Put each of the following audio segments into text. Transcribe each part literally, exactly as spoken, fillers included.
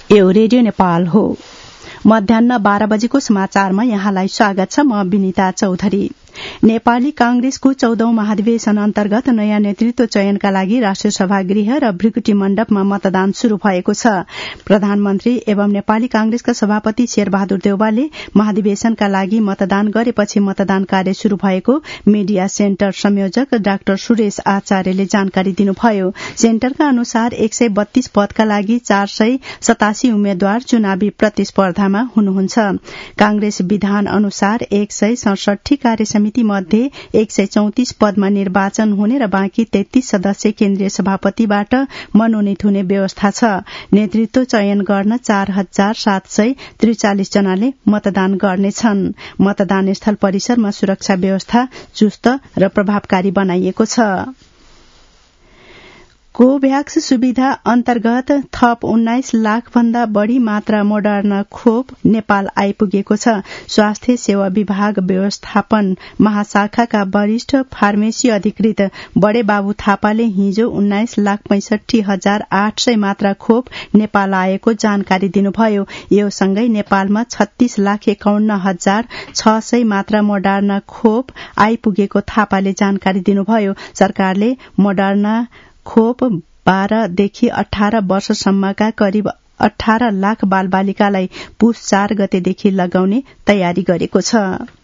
यो रेडियो नेपाल हो। मध्याह्न बाह्र बजेको समाचारमा यहाँलाई स्वागत छ। म विनिता चौधरी। नेपाली कांग्रेसको चौधौं महाधिवेशन अन्तर्गत नयाँ नेतृत्व चयनका लागि राष्ट्रिय सभागृह र भृकुटी मण्डपमा मतदान शुरू भएको छ। प्रधानमन्त्री एवं नेपाली कांग्रेसका सभापति शेरबहादुर देउवाले महाधिवेशनका लागि मतदान गरेपछि मतदान कार्य शुरू भएको मीडिया सेन्टर संयोजक डाक्टर सुरेश आचार्यले जानकारी दिनुभयो। सेन्टरका अनुसार एक सय बत्तीस पदका लागि चार सय सतासी उम्मेद्वार चुनावी प्रतिस्पर्धामा हुनुहुन्छ। कांग्रेस विधान अनुसार एक सय सडसठी कार्य समिति मध्ये एक सय चौतिस पदमा निर्वाचन हुने र बाँकी तेत्तीस सदस्य केन्द्रीय सभापतिबाट मनोनित हुने व्यवस्था छ। नेतृत्व चयन गर्न चार हजार सात सय त्रिचालिस जनाले मतदान गर्नेछन्। मतदान स्थल परिसरमा सुरक्षा व्यवस्था चुस्त र प्रभावकारी बनाइएको छ। कोभ्याक्स सुविधा अन्तर्गत थप उन्नाइस लाख भन्दा बढ़ी मात्रा मोडर्ना खोप नेपाल आइपुगेको छ। स्वास्थ्य सेवा विभाग व्यवस्थापन महाशाखाका वरिष्ठ फार्मेसी अधिकृत बडे बाबु थापाले हिजो उन्नाइस लाख पैंसठी हजार आठ सय मात्रा खोप नेपाल आएको जानकारी दिनुभयो। यो सँगै नेपालमा छत्तीस लाख एकाउन्न हजार छ सय मात्रा मोडर्ना खोप आइपुगेको थापाले जानकारी दिनुभयो। सरकारले मोडर्ना खोप बाह्रदेखि अठार वर्षसम्मका करिब अठार लाख बालबालिकालाई पुस चार गतेदेखि लगाउने तयारी गरेको छ।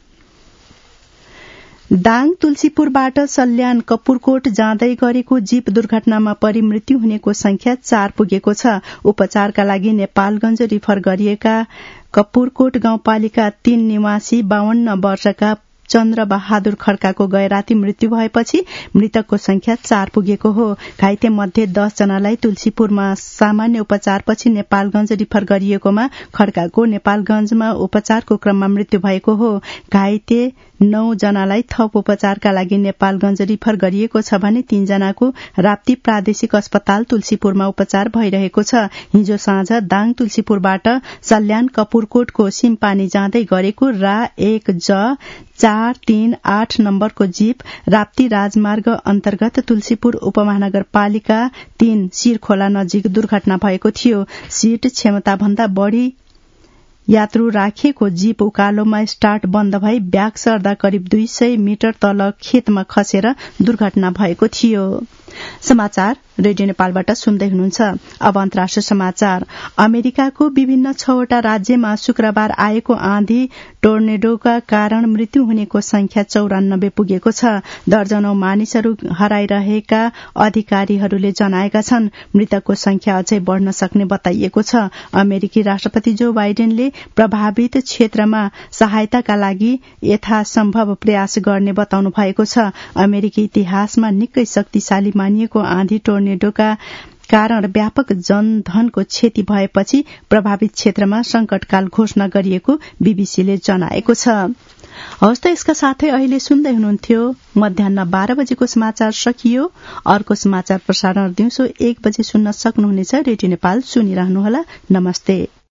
दाङ तुलसीपुरबाट सल्यान कपुरकोट जाँदै गरेको जीप दुर्घटनामा परि मृत्यु हुनेको संख्या चार पुगेको छ। उपचारका लागि नेपालगंज रिफर गरिएका कपुरकोट गाउँपालिका तीन निवासी बावन्न वर्षका चन्द्र बहादुर खड्काको गैराती मृत्यु भएपछि मृतकको संख्या चार पुगेको हो। घाइते मध्ये दस जनालाई तुलसीपुरमा सामान्य उपचारपछि नेपालगंज रिफर गरिएकोमा खड्काको नेपालगंजमा उपचारको क्रममा मृत्यु भएको हो। घाइते नौ जनालाई थप उपचारका लागि नेपालगंज रिफर गरिएको छ भने तीन जनाको राप्ती प्रादेशिक अस्पताल तुलसीपुरमा उपचार भइरहेको छ। हिजो साँझ दाङ तुलसीपुरबाट सल्यान कपुरकोटको सिमपानी जाँदै गरेको रा एक ज चार तीन आठ नम्बरको जीप राप्ती राजमार्ग अन्तर्गत तुलसीपुर उपमहानगरपालिका तीन शिरखोला नजिक दुर्घटना भएको थियो। सीट क्षमता भन्दा बढ़ी यात्रु राखिएको जीप उकालोमा स्टार्ट बन्द भई ब्याग सर्दा करिब दुई सय मिटर तल खेतमा खसेर दुर्घटना भएको थियो। समाचार रेडियो नेपालबाट सुन्दै हुनुहुन्छ। अब अन्तर्राष्ट्रिय समाचार। अमेरिकाको विभिन्न छवटा राज्यमा शुक्रबार आएको आँधी टोर्नेडोका कारण मृत्यु हुनेको संख्या चौरानब्बे पुगेको छ। दर्जनौं मानिसहरू हराइरहेका अधिकारीहरूले जनाएका छन्। मृतकको संख्या अझै बढ़न सक्ने बताइएको छ। अमेरिकी राष्ट्रपति जो बाइडेनले प्रभावित क्षेत्रमा सहायताका लागि यथासम्भव प्रयास गर्ने बताउनु भएको छ। अमेरिकी इतिहासमा निकै शक्तिशाली मानिएको आँधी टोर्नेडोका कारण व्यापक जनधनको क्षति भएपछि प्रभावित क्षेत्रमा संकटकाल घोषणा गरिएको बीबीसीले जनाएको छ। हवस् त यसका साथै अहिले सुन्दै हुनुहुन्थ्यो मध्याह्न बाह्र बजेको समाचार सकियो। अर्को समाचार प्रसारण दिउँसो एक बजे सुन्न सक्नुहुनेछ। रेडियो नेपाल सुनिरहनुहोला। नमस्ते।